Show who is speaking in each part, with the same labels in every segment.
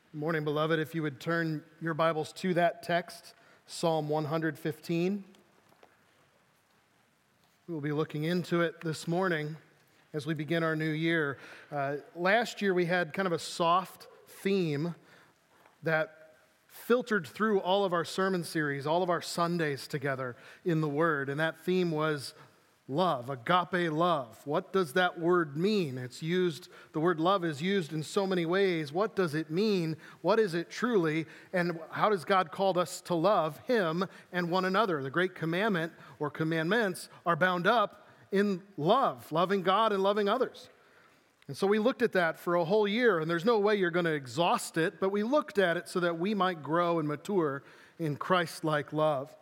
Speaker 1: Good morning, beloved. If you would turn your Bibles to that text, Psalm 115. We will be looking into it this morning as we begin our new year. Last year we had kind of a soft theme that filtered through all of our sermon series, all of our Sundays together in the Word, and that theme was love, agape love. What does that word mean? The word love is used in so many ways. What does it mean? What is it truly? And how does God call us to love Him and one another? The great commandment or commandments are bound up in love, loving God and loving others. And so we looked at that for a whole year, and there's no way you're going to exhaust it, but we looked at it so that we might grow and mature in Christ-like love.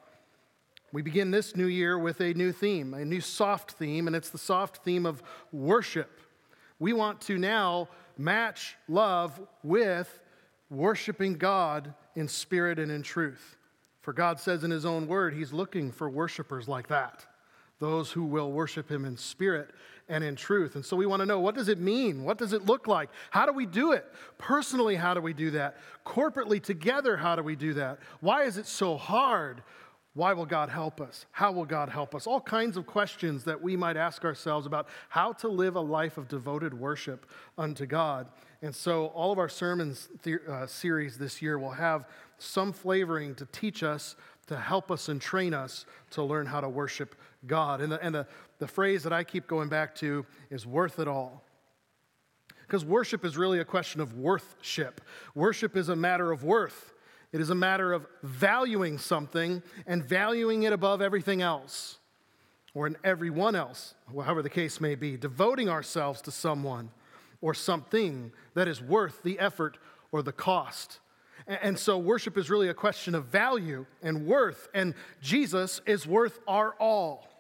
Speaker 1: We begin this new year with a new theme, a new soft theme, and it's the soft theme of worship. We want to now match love with worshiping God in spirit and in truth. For God says in His own word, He's looking for worshipers like that, those who will worship Him in spirit and in truth. And so we want to know, what does it mean? What does it look like? How do we do it? Personally, how do we do that? Corporately, together, how do we do that? Why is it so hard? Why will God help us? How will God help us? All kinds of questions that we might ask ourselves about how to live a life of devoted worship unto God. And so all of our sermons series this year will have some flavoring to teach us, to help us and train us to learn how to worship God. And the phrase that I keep going back to is worth it all. Because worship is really a question of worthship. Worship is a matter of worth. It is a matter of valuing something and valuing it above everything else, or in everyone else, however the case may be, devoting ourselves to someone or something that is worth the effort or the cost. And so worship is really a question of value and worth, and Jesus is worth our all.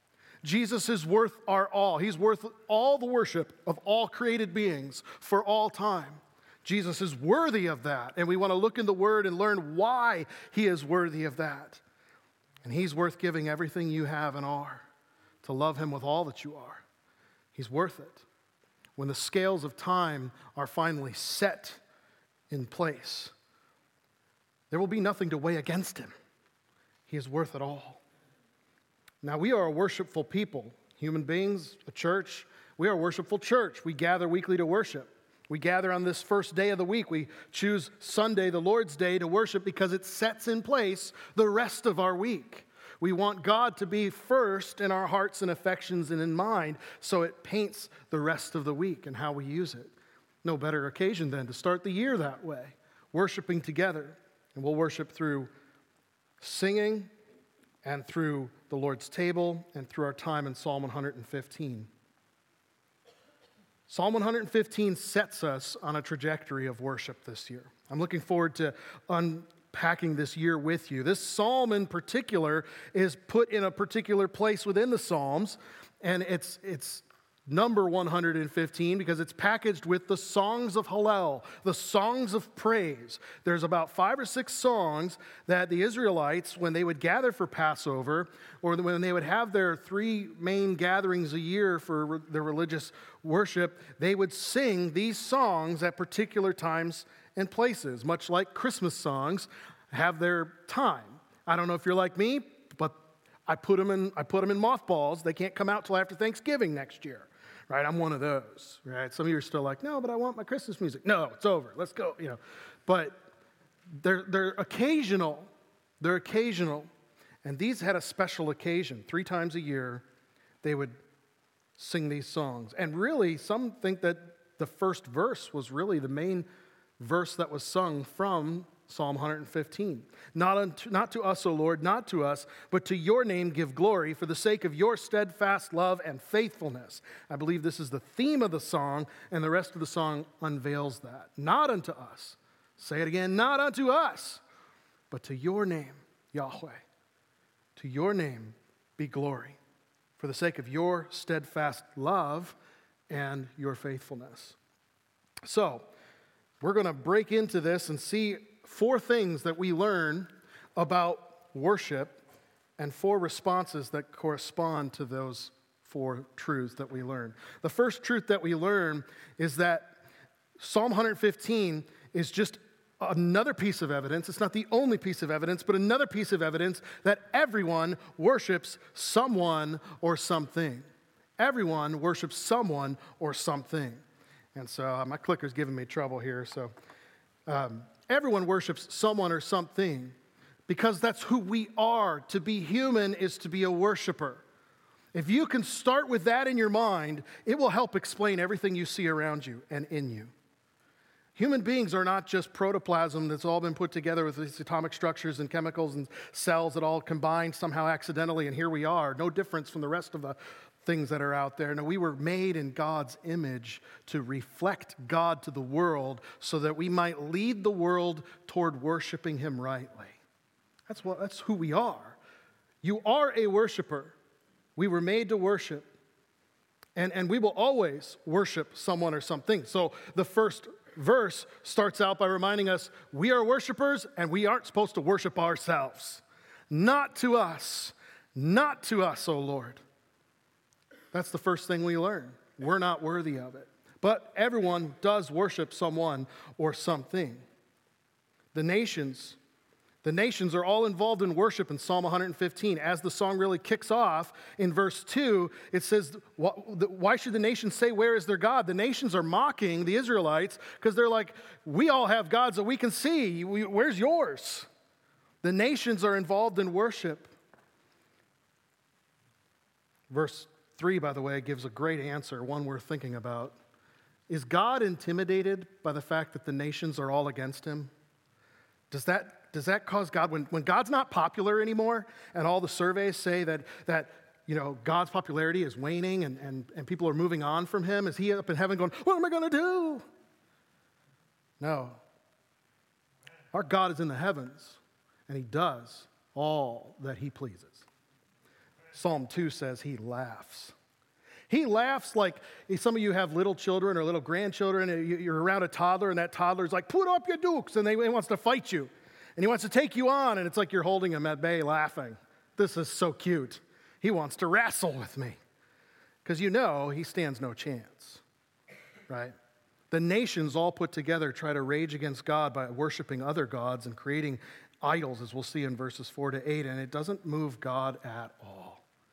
Speaker 1: Jesus is worth our all. He's worth all the worship of all created beings for all time. Jesus is worthy of that, and we want to look in the Word and learn why He is worthy of that. And He's worth giving everything you have and are to love Him with all that you are. He's worth it. When the scales of time are finally set in place, there will be nothing to weigh against Him. He is worth it all. Now, we are a worshipful people, human beings, a church. We are a worshipful church. We gather weekly to worship. We gather on this first day of the week. We choose Sunday, the Lord's Day, to worship because it sets in place the rest of our week. We want God to be first in our hearts and affections and in mind, so it paints the rest of the week and how we use it. No better occasion than to start the year that way, worshiping together. And we'll worship through singing and through the Lord's table and through our time in Psalm 115. Psalm 115 sets us on a trajectory of worship this year. I'm looking forward to unpacking this year with you. This psalm in particular is put in a particular place within the Psalms, and it's number 115 because it's packaged with the songs of Hallel, the songs of praise. There's about 5 or 6 songs that the Israelites, when they would gather for Passover, or when they would have their 3 main gatherings a year for their religious worship, they would sing these songs at particular times and places, much like Christmas songs have their time. I don't know if you're like me, but I put them in mothballs. They can't come out till after Thanksgiving next year. Right, I'm one of those, right? Some of you are still like, no, but I want my Christmas music. No, it's over. Let's go, But they're occasional. They're occasional. And these had a special occasion. 3 times a year, they would sing these songs. And really, some think that the first verse was really the main verse that was sung from Psalm 115. Not to us, O Lord, not to us, but to your name give glory for the sake of your steadfast love and faithfulness. I believe this is the theme of the song, and the rest of the song unveils that. Not unto us. Say it again, not unto us, but to your name, Yahweh. To your name be glory for the sake of your steadfast love and your faithfulness. So, we're going to break into this and see 4 things that we learn about worship and 4 responses that correspond to those 4 truths that we learn. The first truth that we learn is that Psalm 115 is just another piece of evidence. It's not the only piece of evidence, but another piece of evidence that everyone worships someone or something. Everyone worships someone or something. And so my clicker's giving me trouble here. So everyone worships someone or something because that's who we are. To be human is to be a worshiper. If you can start with that in your mind, it will help explain everything you see around you and in you. Human beings are not just protoplasm that's all been put together with these atomic structures and chemicals and cells that all combined somehow accidentally, and here we are. No difference from the rest of the things that are out there. No, we were made in God's image to reflect God to the world so that we might lead the world toward worshiping Him rightly. That's who we are. You are a worshiper. We were made to worship. And we will always worship someone or something. So the first verse starts out by reminding us we are worshipers and we aren't supposed to worship ourselves. Not to us, O Lord. That's the first thing we learn. We're not worthy of it. But everyone does worship someone or something. The nations are all involved in worship in Psalm 115. As the song really kicks off in verse 2, it says, why should the nations say, where is their God? The nations are mocking the Israelites because they're like, we all have gods that we can see. Where's yours? The nations are involved in worship. Verse 3, by the way, gives a great answer, one worth thinking about. Is God intimidated by the fact that the nations are all against Him? Does that cause God, when God's not popular anymore, and all the surveys say that God's popularity is waning and people are moving on from Him, is He up in heaven going, what am I going to do? No. Our God is in the heavens, and He does all that He pleases. Psalm 2 says He laughs. He laughs like some of you have little children or little grandchildren, and you're around a toddler, and that toddler's like, put up your dukes, and he wants to fight you. And he wants to take you on, and it's like you're holding him at bay laughing. This is so cute. He wants to wrestle with me. Because he stands no chance, right? The nations all put together try to rage against God by worshiping other gods and creating idols, as we'll see in verses 4 to 8, and it doesn't move God at all.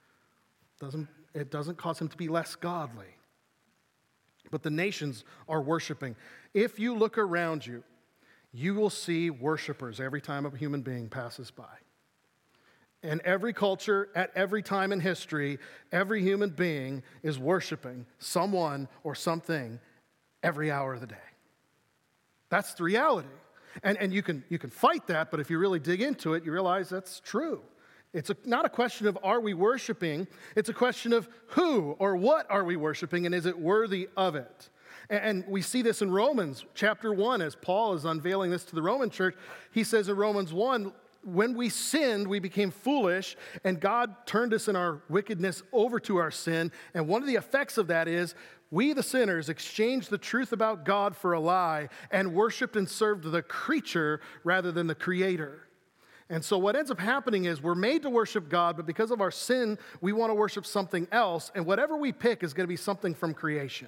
Speaker 1: It doesn't cause Him to be less godly. But the nations are worshiping. If you look around you, you will see worshipers every time a human being passes by. In every culture, at every time in history, every human being is worshiping someone or something every hour of the day. That's the reality. And you can fight that, but if you really dig into it, you realize that's true. It's not a question of are we worshiping, it's a question of who or what are we worshiping, and is it worthy of it? And we see this in Romans chapter 1 as Paul is unveiling this to the Roman church. He says in Romans 1, when we sinned, we became foolish, and God turned us in our wickedness over to our sin. And one of the effects of that is we, the sinners, exchanged the truth about God for a lie and worshiped and served the creature rather than the Creator. And so what ends up happening is we're made to worship God, but because of our sin, we want to worship something else, and whatever we pick is going to be something from creation.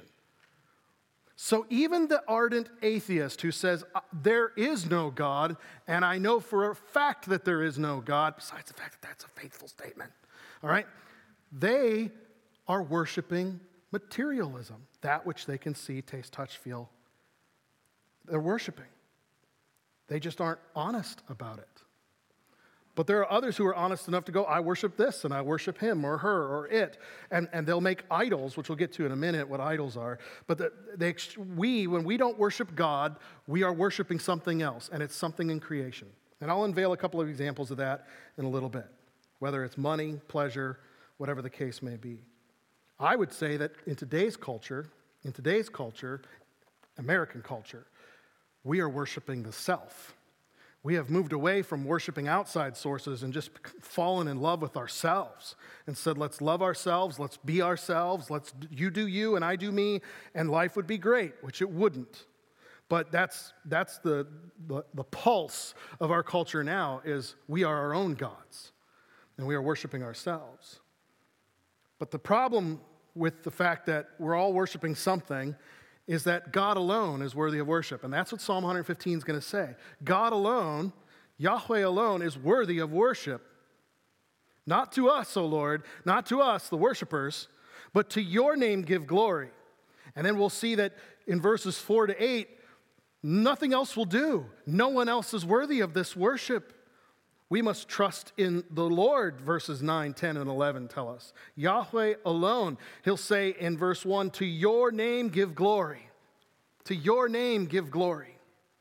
Speaker 1: So even the ardent atheist who says, there is no God, and I know for a fact that there is no God, besides the fact that that's a faithful statement, all right, they are worshiping materialism, that which they can see, taste, touch, feel. They're worshiping. They just aren't honest about it. But there are others who are honest enough to go, I worship this, and I worship him or her or it. And they'll make idols, which we'll get to in a minute, what idols are. But when we don't worship God, we are worshiping something else, and it's something in creation. And I'll unveil a couple of examples of that in a little bit, whether it's money, pleasure, whatever the case may be. I would say that in today's culture, American culture, we are worshiping the self. We have moved away from worshiping outside sources and just fallen in love with ourselves and said, let's love ourselves, let's be ourselves, you do you and I do me, and life would be great, which it wouldn't. But that's the pulse of our culture now is we are our own gods and we are worshiping ourselves. But the problem with the fact that we're all worshiping something is that God alone is worthy of worship. And that's what Psalm 115 is going to say. God alone, Yahweh alone, is worthy of worship. Not to us, O Lord, not to us, the worshipers, but to your name give glory. And then we'll see that in verses 4 to 8, nothing else will do. No one else is worthy of this worship. We must trust in the Lord, verses 9, 10, and 11 tell us. Yahweh alone. He'll say in verse 1, to your name give glory. To your name give glory.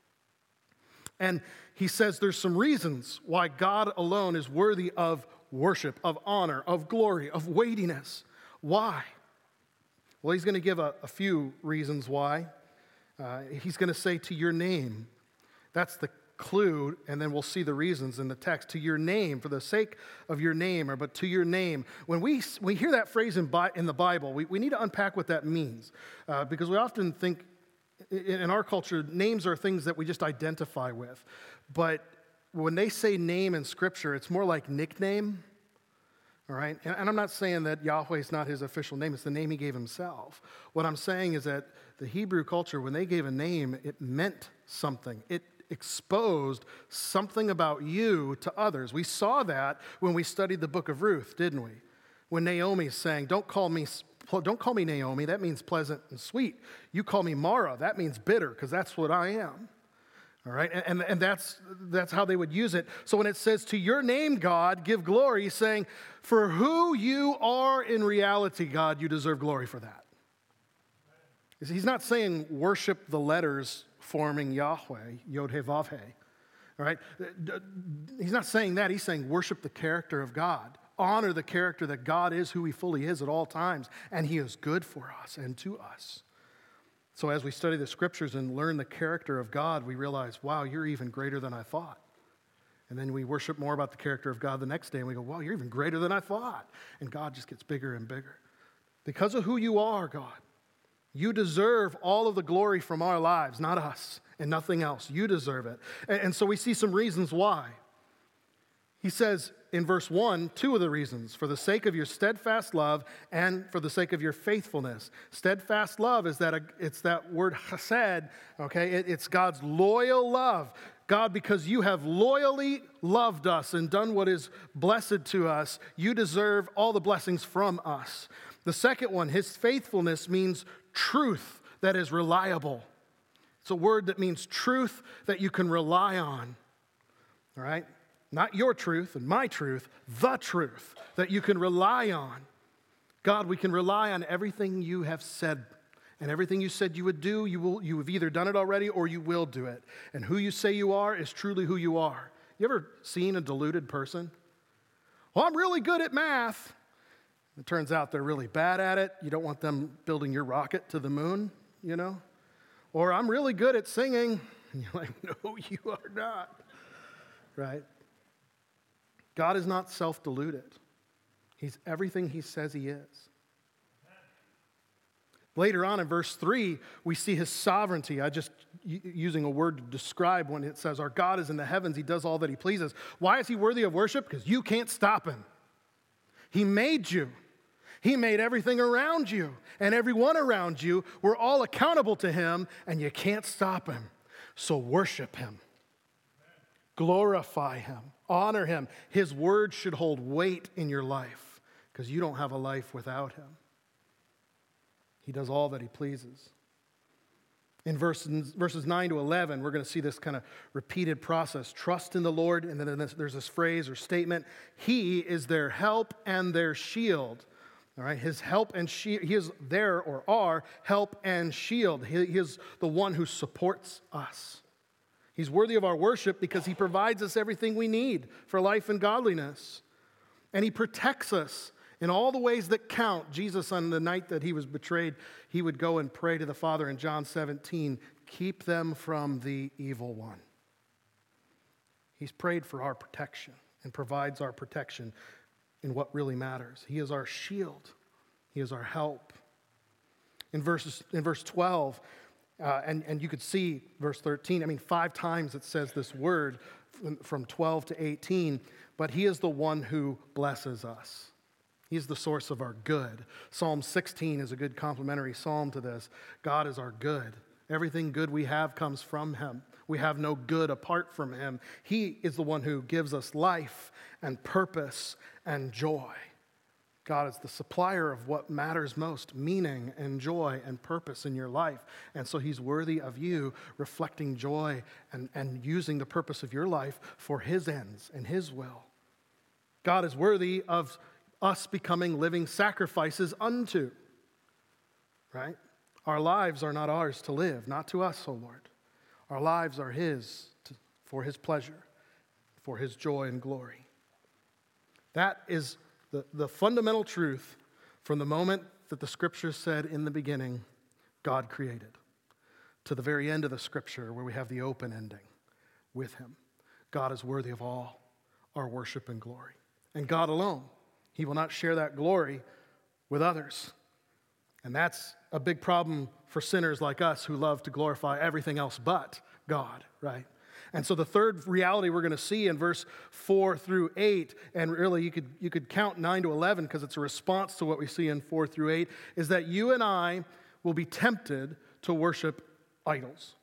Speaker 1: And he says there's some reasons why God alone is worthy of worship, of honor, of glory, of weightiness. Why? Well, he's going to give a few reasons why. He's going to say to your name. That's the clue, and then we'll see the reasons in the text. To your name, for the sake of your name, but to your name. When we hear that phrase in the Bible, we need to unpack what that means. Because we often think, in our culture, names are things that we just identify with. But when they say name in Scripture, it's more like nickname. All right? And I'm not saying that Yahweh is not his official name. It's the name he gave himself. What I'm saying is that the Hebrew culture, when they gave a name, it meant something. It exposed something about you to others. We saw that when we studied the book of Ruth, didn't we? When Naomi's saying, don't call me Naomi, that means pleasant and sweet. You call me Mara, that means bitter, because that's what I am. All right, and that's how they would use it. So when it says, to your name, God, give glory, he's saying, for who you are in reality, God, you deserve glory for that. He's not saying worship the letters forming Yahweh, Yod-Heh-Vav-Heh. All right, he's not saying that. He's saying worship the character of God. Honor the character that God is who he fully is at all times, and he is good for us and to us. So as we study the Scriptures and learn the character of God, we realize, wow, you're even greater than I thought. And then we worship more about the character of God the next day, and we go, wow, you're even greater than I thought. And God just gets bigger and bigger. Because of who you are, God, you deserve all of the glory from our lives, not us, and nothing else. You deserve it. And so we see some reasons why. He says in verse 1, two of the reasons, for the sake of your steadfast love and for the sake of your faithfulness. Steadfast love is it's that word chesed, okay? It's God's loyal love. God, because you have loyally loved us and done what is blessed to us, you deserve all the blessings from us. The second one, his faithfulness, means truth that is reliable. It's a word that means truth that you can rely on, all right? Not your truth and my truth, the truth that you can rely on. God, we can rely on everything you have said. And everything you said you would do, you have either done it already or you will do it. And who you say you are is truly who you are. You ever seen a deluded person? Well, I'm really good at math. It turns out they're really bad at it. You don't want them building your rocket to the moon, you know? Or I'm really good at singing. And you're like, no, you are not. Right? God is not self-deluded. He's everything he says he is. Later on in verse 3, we see his sovereignty. I just using a word to describe when it says, our God is in the heavens. He does all that he pleases. Why is he worthy of worship? Because you can't stop him. He made you. He made everything around you and everyone around you. We're all accountable to him, and you can't stop him. So worship him. Glorify him. Honor him. His word should hold weight in your life because you don't have a life without him. He does all that he pleases. In verses 9 to 11, we're going to see this kind of repeated process. Trust in the Lord, and then there's this phrase or statement. He is their help and their shield. All right, his help and shield. He is their or our help and shield. He is the one who supports us. He's worthy of our worship because he provides us everything we need for life and godliness. And he protects us in all the ways that count. Jesus, on the night that he was betrayed, he would go and pray to the Father in John 17, keep them from the evil one. He's prayed for our protection and provides our protection in what really matters. He is our shield. He is our help. In verse 12, and you could see verse 13, 5 times it says this word from 12 to 18, but he is the one who blesses us. He's the source of our good. Psalm 16 is a good complementary psalm to this. God is our good. Everything good we have comes from him. We have no good apart from him. He is the one who gives us life and purpose and joy. God is the supplier of what matters most, meaning and joy and purpose in your life. And so he's worthy of you reflecting joy and using the purpose of your life for his ends and his will. God is worthy of us becoming living sacrifices unto, right? Our lives are not ours to live, not to us, O Lord. Our lives are his for his pleasure, for his joy and glory. That is the fundamental truth from the moment that the scripture said in the beginning, God created, to the very end of the scripture where we have the open ending with him. God is worthy of all our worship and glory. And God alone. He will not share that glory with others. And that's a big problem for sinners like us who love to glorify everything else but God, right? And so the third reality we're going to see in verse 4 through 8, and really you could count 9 to 11 because it's a response to what we see in 4 through 8, is that you and I will be tempted to worship idols.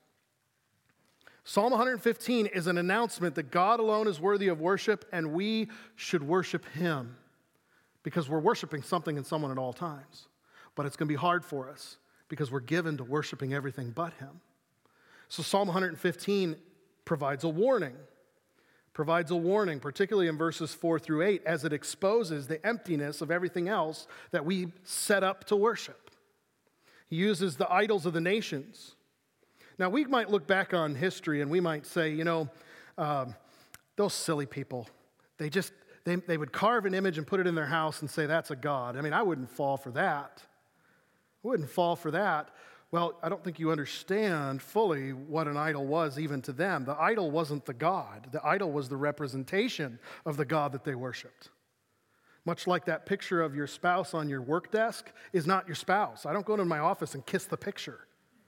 Speaker 1: Psalm 115 is an announcement that God alone is worthy of worship and we should worship him because we're worshiping something and someone at all times. But it's going to be hard for us because we're given to worshiping everything but him. So Psalm 115 provides a warning, particularly in verses 4 through 8, as it exposes the emptiness of everything else that we set up to worship. He uses the idols of the nations. Now, we might look back on history and we might say, those silly people, they would carve an image and put it in their house and say, that's a god. I mean, I wouldn't fall for that. Well, I don't think you understand fully what an idol was even to them. The idol wasn't the God. The idol was the representation of the God that they worshiped. Much like that picture of your spouse on your work desk is not your spouse. I don't go into my office and kiss the picture.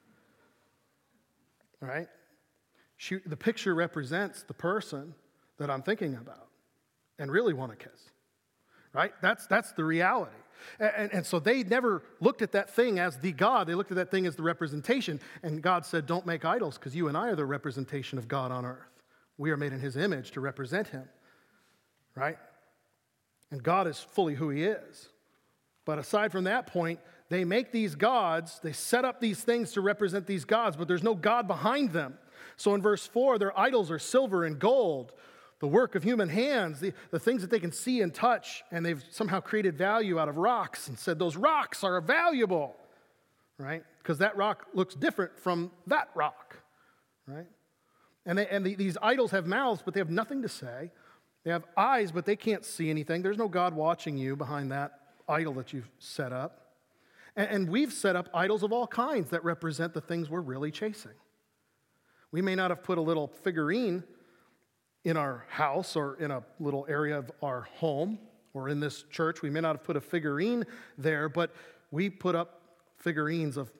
Speaker 1: All right? The picture represents the person that I'm thinking about and really want to kiss. Right? That's the reality. And so they never looked at that thing as the God. They looked at that thing as the representation. And God said, don't make idols because you and I are the representation of God on earth. We are made in his image to represent him. Right? And God is fully who he is. But aside from that point, they make these gods, they set up these things to represent these gods, but there's no God behind them. So in verse 4, their idols are silver and gold, the work of human hands, the things that they can see and touch, and they've somehow created value out of rocks and said those rocks are valuable, right? Because that rock looks different from that rock, right? And these idols have mouths, but they have nothing to say. They have eyes, but they can't see anything. There's no God watching you behind that idol that you've set up. And we've set up idols of all kinds that represent the things we're really chasing. We may not have put a little figurine in our house or in a little area of our home or in this church. We may not have put a figurine there, but we put up figurines of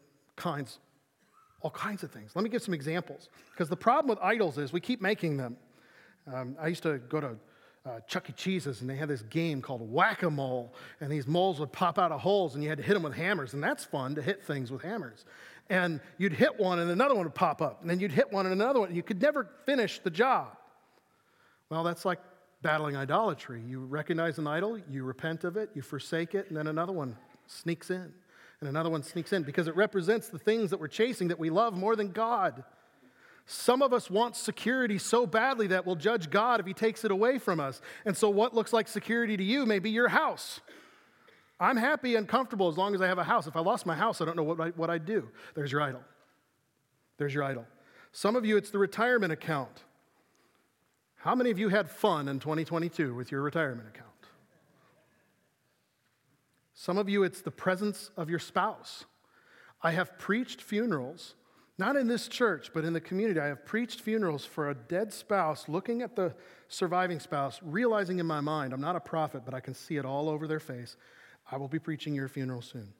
Speaker 1: all kinds of things. Let me give some examples. Because the problem with idols is we keep making them. I used to go to Chuck E. Cheese's, and they had this game called Whack-A-Mole, and these moles would pop out of holes, and you had to hit them with hammers, and that's fun, to hit things with hammers. And you'd hit one, and another one would pop up, and then you'd hit one, and another one. You could never finish the job. Well, that's like battling idolatry. You recognize an idol, you repent of it, you forsake it, and then another one sneaks in, and another one sneaks in, because it represents the things that we're chasing that we love more than God. Some of us want security so badly that we'll judge God if he takes it away from us. And so what looks like security to you may be your house. I'm happy and comfortable as long as I have a house. If I lost my house, I don't know what I'd do. There's your idol. There's your idol. Some of you, it's the retirement account. How many of you had fun in 2022 with your retirement account? Some of you, it's the presence of your spouse. I have preached funerals, not in this church, but in the community. I have preached funerals for a dead spouse, looking at the surviving spouse, realizing in my mind, I'm not a prophet, but I can see it all over their face. I will be preaching your funeral soon.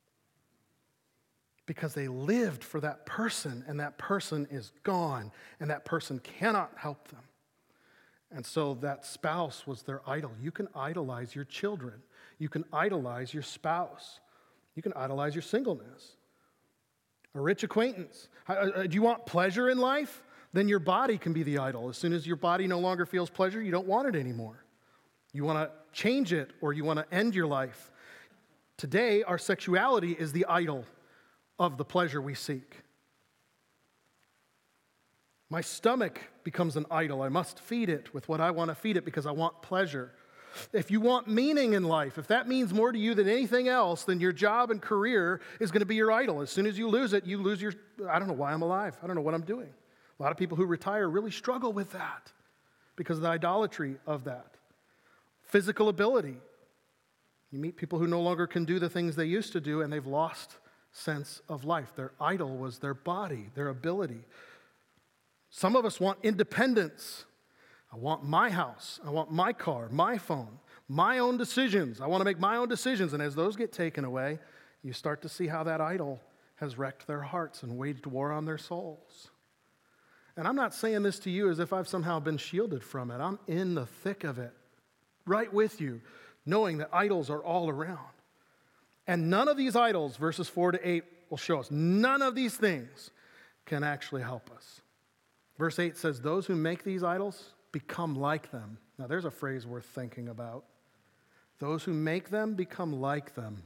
Speaker 1: Because they lived for that person, and that person is gone, and that person cannot help them. And so that spouse was their idol. You can idolize your children. You can idolize your spouse. You can idolize your singleness. A rich acquaintance. Do you want pleasure in life? Then your body can be the idol. As soon as your body no longer feels pleasure, you don't want it anymore. You want to change it, or you want to end your life. Today, our sexuality is the idol of the pleasure we seek. My stomach becomes an idol. I must feed it with what I want to feed it because I want pleasure. If you want meaning in life, if that means more to you than anything else, then your job and career is going to be your idol. As soon as you lose it, you lose your, I don't know why I'm alive. I don't know what I'm doing. A lot of people who retire really struggle with that because of the idolatry of that. Physical ability. You meet people who no longer can do the things they used to do, and they've lost sense of life. Their idol was their body, their ability. Some of us want independence. I want my house. I want my car, my phone, my own decisions. I want to make my own decisions. And as those get taken away, you start to see how that idol has wrecked their hearts and waged war on their souls. And I'm not saying this to you as if I've somehow been shielded from it. I'm in the thick of it, right with you, knowing that idols are all around. And none of these idols, verses 4 to 8, will show us. None of these things can actually help us. Verse 8 says, those who make these idols become like them. Now, there's a phrase worth thinking about. Those who make them become like them.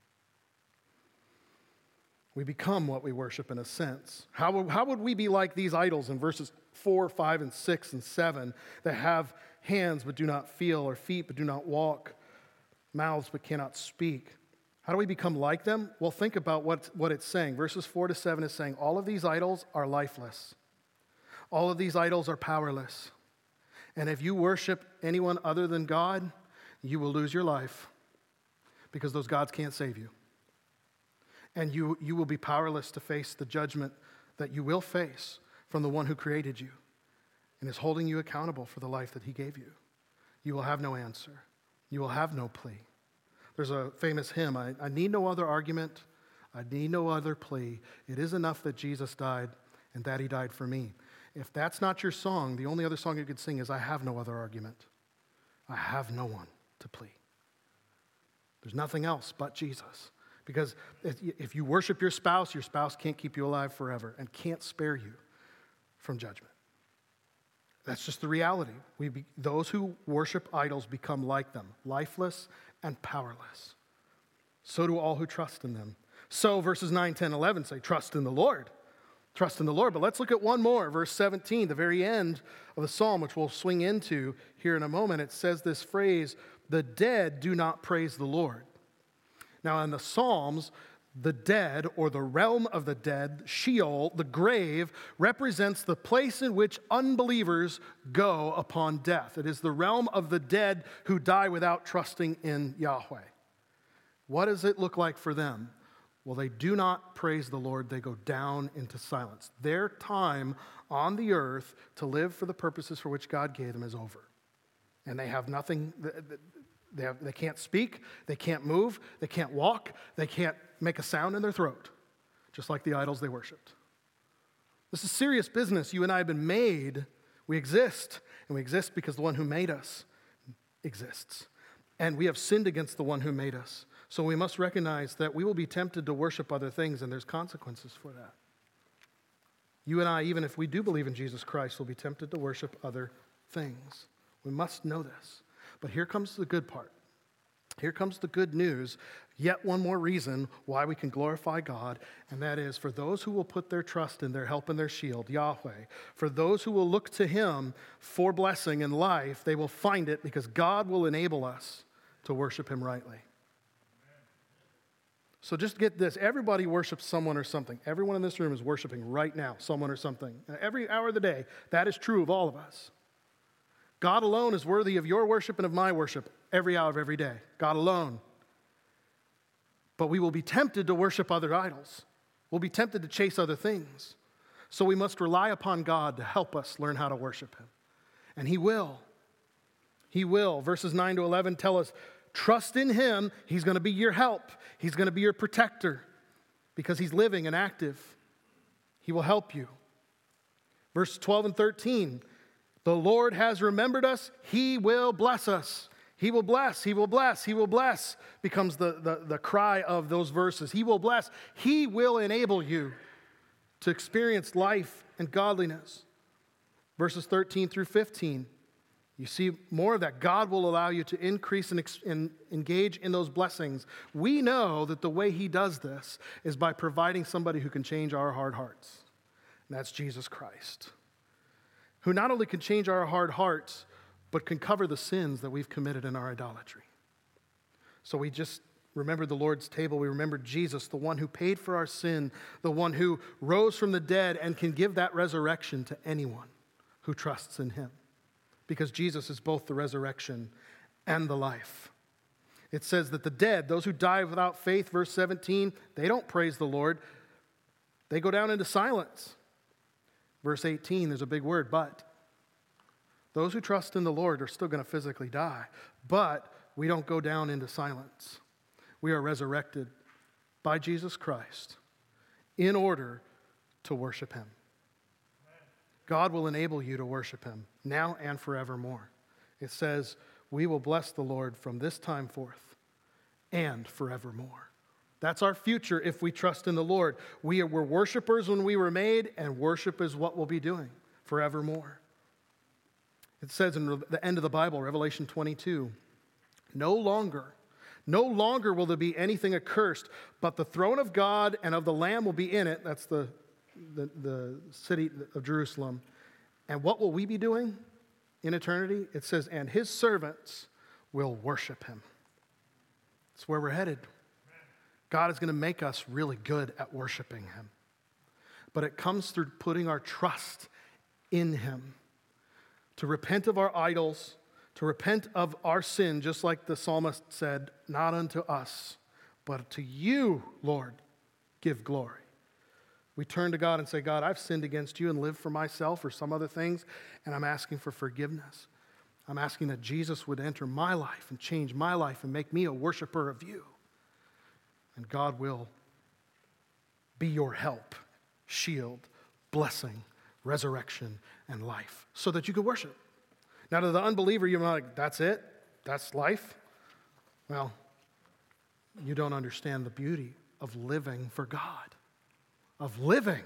Speaker 1: We become what we worship in a sense. How would we be like these idols in verses 4, 5, and 6, and 7 that have hands but do not feel, or feet but do not walk, mouths but cannot speak? How do we become like them? Well, think about what it's saying. Verses 4 to 7 is saying all of these idols are lifeless. All of these idols are powerless. And if you worship anyone other than God, you will lose your life because those gods can't save you. And you will be powerless to face the judgment that you will face from the one who created you and is holding you accountable for the life that he gave you. You will have no answer. You will have no plea. There's a famous hymn, I need no other argument. I need no other plea. It is enough that Jesus died and that he died for me. If that's not your song, the only other song you could sing is I have no other argument. I have no one to plea. There's nothing else but Jesus. Because if you worship your spouse can't keep you alive forever and can't spare you from judgment. That's just the reality. Those who worship idols become like them, lifeless and powerless. So do all who trust in them. So verses 9, 10, 11 say, trust in the Lord. Trust in the Lord. But let's look at one more, verse 17, the very end of the psalm, which we'll swing into here in a moment. It says this phrase, the dead do not praise the Lord. Now in the Psalms, the dead, or the realm of the dead, Sheol, the grave, represents the place in which unbelievers go upon death. It is the realm of the dead who die without trusting in Yahweh. What does it look like for them? Well, they do not praise the Lord. They go down into silence. Their time on the earth to live for the purposes for which God gave them is over. And they have nothing, they can't speak, they can't move, they can't walk, they can't make a sound in their throat, just like the idols they worshiped. This is serious business. You and I have been made. We exist, and we exist because the one who made us exists. And we have sinned against the one who made us. So we must recognize that we will be tempted to worship other things, and there's consequences for that. You and I, even if we do believe in Jesus Christ, will be tempted to worship other things. We must know this. But here comes the good part. Here comes the good news. Yet one more reason why we can glorify God, and that is for those who will put their trust in their help and their shield, Yahweh, for those who will look to him for blessing in life, they will find it because God will enable us to worship him rightly. So just get this. Everybody worships someone or something. Everyone in this room is worshiping right now someone or something. Every hour of the day, that is true of all of us. God alone is worthy of your worship and of my worship every hour of every day. God alone. But we will be tempted to worship other idols. We'll be tempted to chase other things. So we must rely upon God to help us learn how to worship him. And he will. He will. Verses 9 to 11 tell us, trust in him. He's going to be your help. He's going to be your protector because he's living and active. He will help you. Verse 12 and 13, the Lord has remembered us. He will bless us. He will bless, he will bless, he will bless becomes the cry of those verses. He will bless. He will enable you to experience life and godliness. Verses 13 through 15, you see more of that. God will allow you to increase and engage in those blessings. We know that the way he does this is by providing somebody who can change our hard hearts. And that's Jesus Christ, who not only can change our hard hearts, but can cover the sins that we've committed in our idolatry. So we just remembered the Lord's table. We remembered Jesus, the one who paid for our sin, the one who rose from the dead and can give that resurrection to anyone who trusts in him. Because Jesus is both the resurrection and the life. It says that the dead, those who die without faith, verse 17, they don't praise the Lord. They go down into silence. Verse 18, there's a big word, but. Those who trust in the Lord are still going to physically die, but we don't go down into silence. We are resurrected by Jesus Christ in order to worship him. God will enable you to worship him now and forevermore. It says, we will bless the Lord from this time forth and forevermore. That's our future if we trust in the Lord. We were worshipers when we were made, and worship is what we'll be doing forevermore. It says in the end of the Bible, Revelation 22, no longer will there be anything accursed, but the throne of God and of the Lamb will be in it. That's the city of Jerusalem. And what will we be doing in eternity? It says, and his servants will worship him. That's where we're headed. God is going to make us really good at worshiping him. But it comes through putting our trust in him. To repent of our idols, to repent of our sin, just like the psalmist said, not unto us, but to you, Lord, give glory. We turn to God and say, God, I've sinned against you and lived for myself or some other things, and I'm asking for forgiveness. I'm asking that Jesus would enter my life and change my life and make me a worshiper of you. And God will be your help, shield, blessing, resurrection, and life so that you can worship. Now, to the unbeliever, you're like, that's it? That's life? Well, you don't understand the beauty of living for God, of living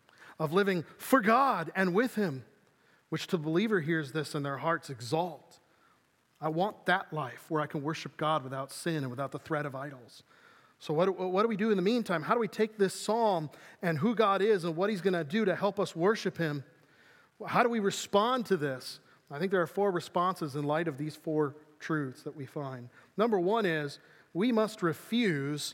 Speaker 1: for God and with him, which to the believer hears this and their hearts exalt. I want that life where I can worship God without sin and without the threat of idols. So what do we do in the meantime? How do we take this psalm and who God is and what he's going to do to help us worship him? How do we respond to this? I think there are 4 responses in light of these 4 truths that we find. Number 1 is we must refuse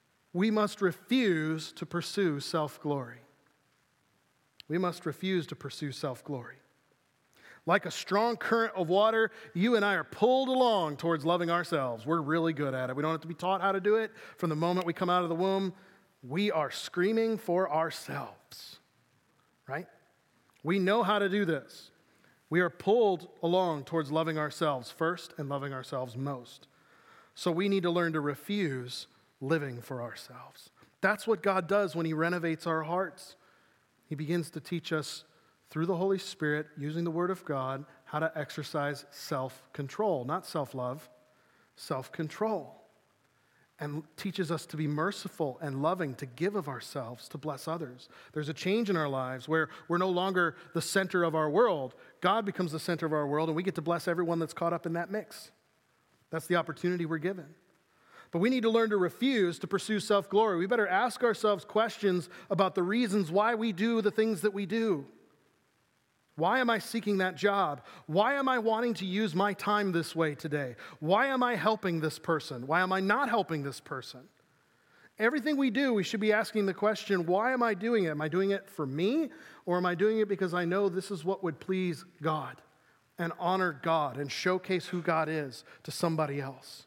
Speaker 1: to pursue self-glory. We must refuse to pursue self-glory. Like a strong current of water, you and I are pulled along towards loving ourselves. We're really good at it. We don't have to be taught how to do it. From the moment we come out of the womb, we are screaming for ourselves, right? We know how to do this. We are pulled along towards loving ourselves first and loving ourselves most. So we need to learn to refuse living for ourselves. That's what God does when he renovates our hearts. He begins to teach us through the Holy Spirit, using the Word of God, how to exercise self-control, not self-love, self-control. And teaches us to be merciful and loving, to give of ourselves, to bless others. There's a change in our lives where we're no longer the center of our world. God becomes the center of our world, and we get to bless everyone that's caught up in that mix. That's the opportunity we're given. But we need to learn to refuse to pursue self-glory. We better ask ourselves questions about the reasons why we do the things that we do. Why am I seeking that job? Why am I wanting to use my time this way today? Why am I helping this person? Why am I not helping this person? Everything we do, we should be asking the question, why am I doing it? Am I doing it for me? Or am I doing it because I know this is what would please God and honor God and showcase who God is to somebody else?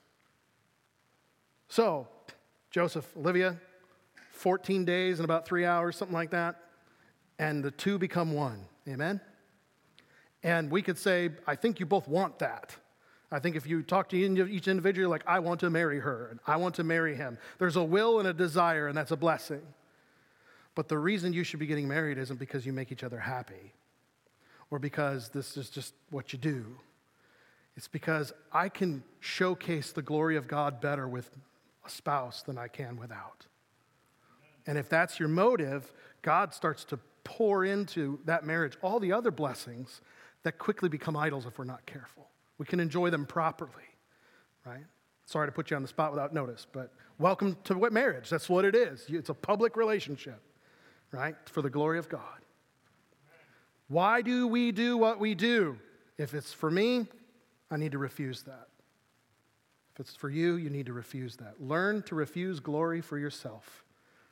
Speaker 1: So, Joseph, Olivia, 14 days and about 3 hours, something like that, and the 2 become 1. Amen? And we could say, I think you both want that. I think if you talk to each individual, you're like, I want to marry her, and I want to marry him. There's a will and a desire, and that's a blessing. But the reason you should be getting married isn't because you make each other happy, or because this is just what you do. It's because I can showcase the glory of God better with a spouse than I can without. And if that's your motive, God starts to pour into that marriage all the other blessings that quickly become idols if we're not careful. We can enjoy them properly, right? Sorry to put you on the spot without notice, but welcome to marriage. That's what it is. It's a public relationship, right? For the glory of God. Why do we do what we do? If it's for me, I need to refuse that. If it's for you, you need to refuse that. Learn to refuse glory for yourself.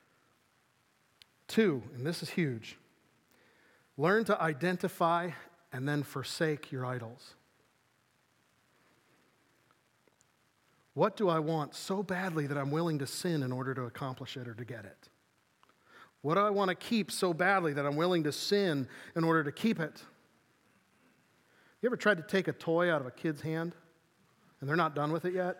Speaker 1: 2, and this is huge, learn to identify and then forsake your idols. What do I want so badly that I'm willing to sin in order to accomplish it or to get it? What do I want to keep so badly that I'm willing to sin in order to keep it? You ever tried to take a toy out of a kid's hand and they're not done with it yet?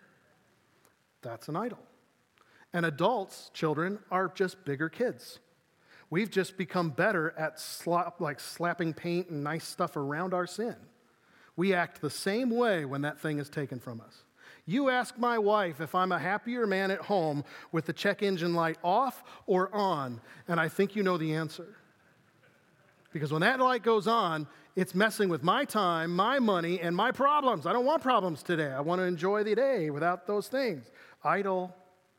Speaker 1: That's an idol. And adults, children, are just bigger kids. We've just become better at slapping paint and nice stuff around our sin. We act the same way when that thing is taken from us. You ask my wife if I'm a happier man at home with the check engine light off or on, and I think you know the answer. Because when that light goes on, it's messing with my time, my money, and my problems. I don't want problems today. I want to enjoy the day without those things. Idol.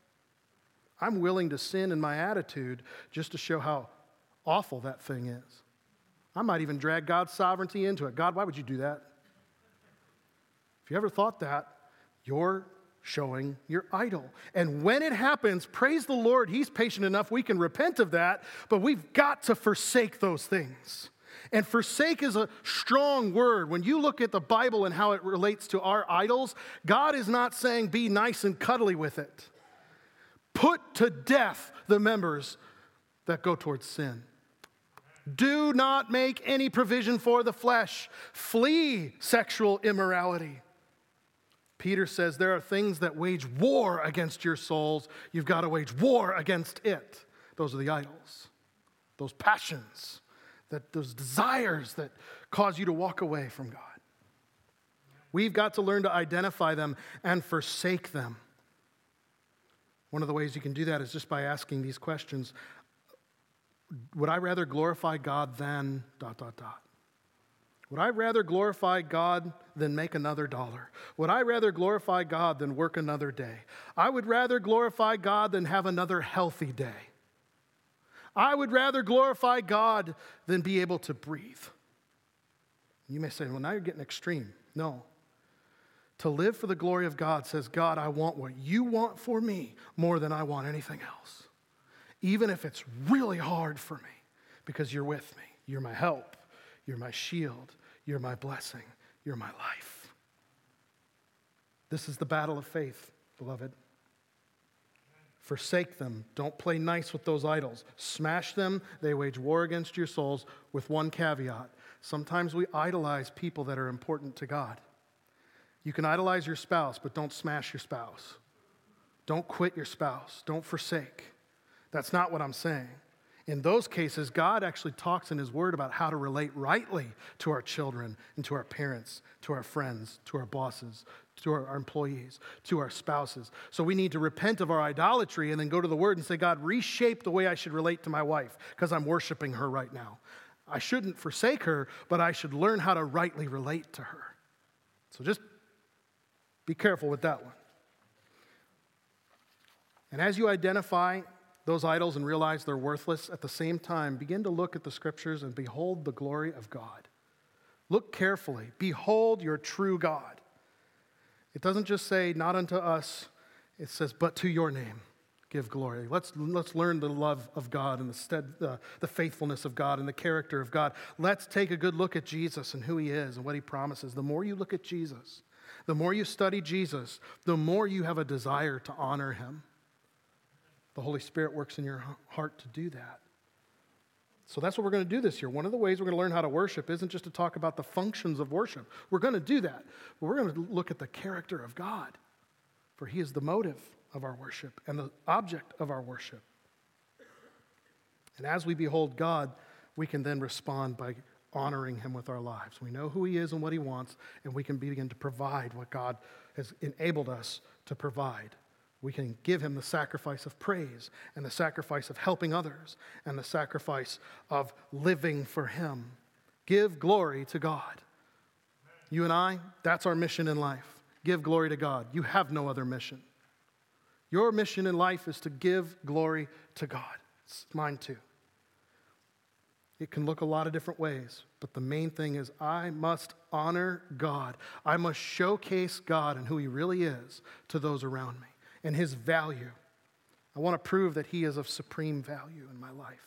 Speaker 1: I'm willing to sin in my attitude just to show how awful that thing is. I might even drag God's sovereignty into it. God, why would you do that? If you ever thought that, you're showing your idol. And when it happens, praise the Lord, He's patient enough we can repent of that, but we've got to forsake those things. And forsake is a strong word. When you look at the Bible and how it relates to our idols, God is not saying be nice and cuddly with it. Put to death the members that go towards sin. Do not make any provision for the flesh. Flee sexual immorality. Peter says there are things that wage war against your souls. You've got to wage war against it. Those are the idols. Those passions, those desires that cause you to walk away from God. We've got to learn to identify them and forsake them. One of the ways you can do that is just by asking these questions. Would I rather glorify God than ... Would I rather glorify God than make another dollar? Would I rather glorify God than work another day? I would rather glorify God than have another healthy day. I would rather glorify God than be able to breathe. You may say, well, now you're getting extreme. No. To live for the glory of God says, God, I want what you want for me more than I want anything else. Even if it's really hard for me, because you're with me. You're my help. You're my shield. You're my blessing. You're my life. This is the battle of faith, beloved. Forsake them. Don't play nice with those idols. Smash them. They wage war against your souls with one caveat. Sometimes we idolize people that are important to God. You can idolize your spouse, but don't smash your spouse. Don't quit your spouse. Don't forsake. That's not what I'm saying. In those cases, God actually talks in His Word about how to relate rightly to our children and to our parents, to our friends, to our bosses, to our employees, to our spouses. So we need to repent of our idolatry and then go to the Word and say, God, reshape the way I should relate to my wife because I'm worshiping her right now. I shouldn't forsake her, but I should learn how to rightly relate to her. So just be careful with that one. And as you identify those idols and realize they're worthless, at the same time, begin to look at the Scriptures and behold the glory of God. Look carefully. Behold your true God. It doesn't just say, not unto us. It says, but to your name give glory. Let's learn the love of God and the faithfulness of God and the character of God. Let's take a good look at Jesus and who He is and what He promises. The more you look at Jesus, the more you study Jesus, the more you have a desire to honor Him. The Holy Spirit works in your heart to do that. So that's what we're going to do this year. One of the ways we're going to learn how to worship isn't just to talk about the functions of worship. We're going to do that. But we're going to look at the character of God, for He is the motive of our worship and the object of our worship. And as we behold God, we can then respond by honoring him with our lives. We know who he is and what he wants, and we can begin to provide what God has enabled us to provide. We can give him the sacrifice of praise and the sacrifice of helping others and the sacrifice of living for him. Give glory to God. You and I, that's our mission in life. Give glory to God. You have no other mission. Your mission in life is to give glory to God. It's mine too. It can look a lot of different ways, but the main thing is I must honor God. I must showcase God and who he really is to those around me and his value. I want to prove that he is of supreme value in my life.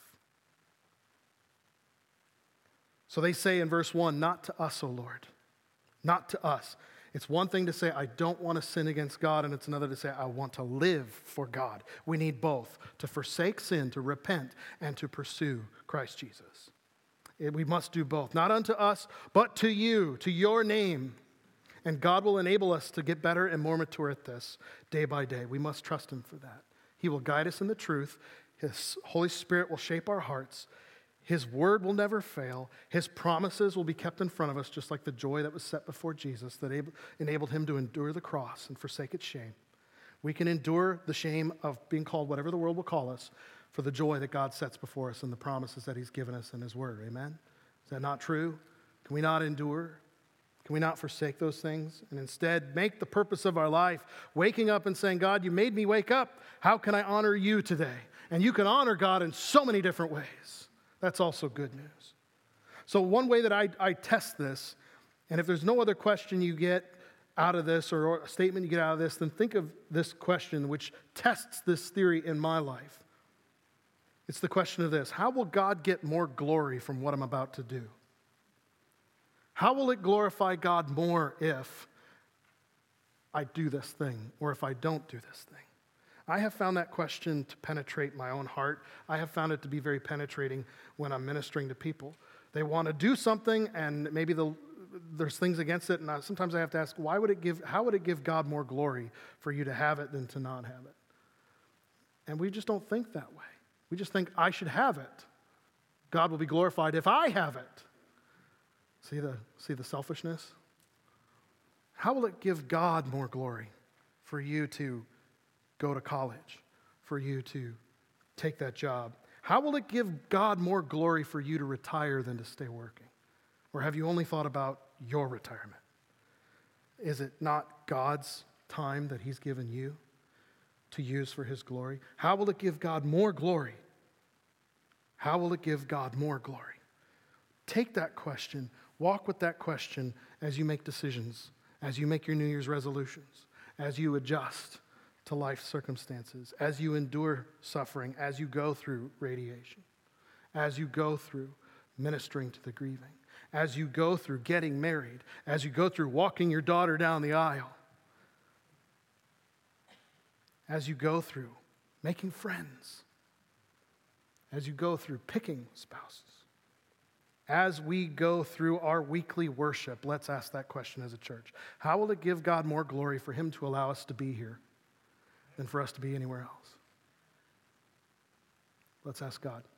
Speaker 1: So they say in verse 1, not to us, O Lord, not to us. It's one thing to say, I don't want to sin against God, and it's another to say, I want to live for God. We need both, to forsake sin, to repent, and to pursue Christ Jesus. We must do both, not unto us, but to you, to your name. And God will enable us to get better and more mature at this day by day. We must trust him for that. He will guide us in the truth. His Holy Spirit will shape our hearts. His word will never fail. His promises will be kept in front of us, just like the joy that was set before Jesus that enabled him to endure the cross and forsake its shame. We can endure the shame of being called whatever the world will call us for the joy that God sets before us and the promises that he's given us in his word. Amen? Is that not true? Can we not endure? Can we not forsake those things and instead make the purpose of our life waking up and saying, God, you made me wake up. How can I honor you today? And you can honor God in so many different ways. That's also good news. So one way that I test this, and if there's no other question you get out of this or a statement you get out of this, then think of this question which tests this theory in my life. It's the question of this: how will God get more glory from what I'm about to do? How will it glorify God more if I do this thing or if I don't do this thing? I have found that question to penetrate my own heart. I have found it to be very penetrating when I'm ministering to people. They want to do something, and maybe there's things against it, and sometimes I have to ask, how would it give God more glory for you to have it than to not have it? And we just don't think that way. We just think, I should have it. God will be glorified if I have it. See the selfishness? How will it give God more glory for you to go to college, for you to take that job? How will it give God more glory for you to retire than to stay working? Or have you only thought about your retirement? Is it not God's time that he's given you to use for his glory? How will it give God more glory? How will it give God more glory? Take that question, walk with that question as you make decisions, as you make your New Year's resolutions, as you adjust to life circumstances, as you endure suffering, as you go through radiation, as you go through ministering to the grieving, as you go through getting married, as you go through walking your daughter down the aisle, as you go through making friends, as you go through picking spouses. As we go through our weekly worship, let's ask that question as a church. How will it give God more glory for him to allow us to be here than for us to be anywhere else? Let's ask God.